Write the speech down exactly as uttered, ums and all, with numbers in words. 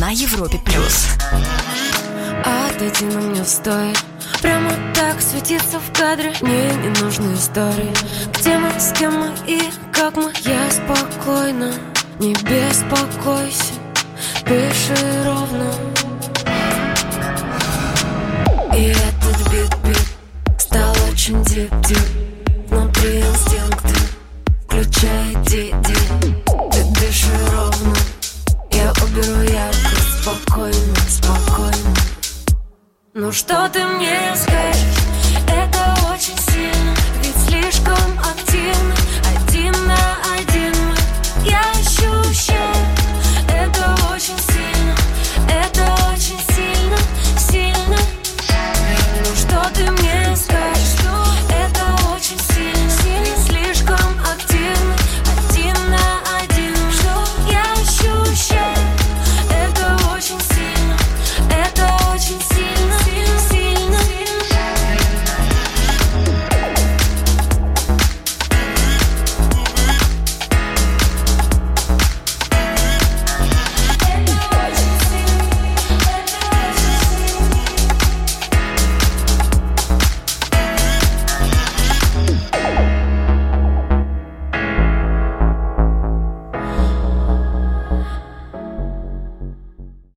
на Европе плюс. Отойди на мне стоит. Прямо так светиться в кадре. Мне не нужны истории. Где мы, с кем мы и как мы. Я спокойна, не беспокойся. Пиши ровно. И этот бит-бит стал очень дип-дип. Внутри инстинкты, включай ди-ди. Ты дыши ровно. Я уберу яркость, спокойно, спокойно. Ну что ты мне скажешь?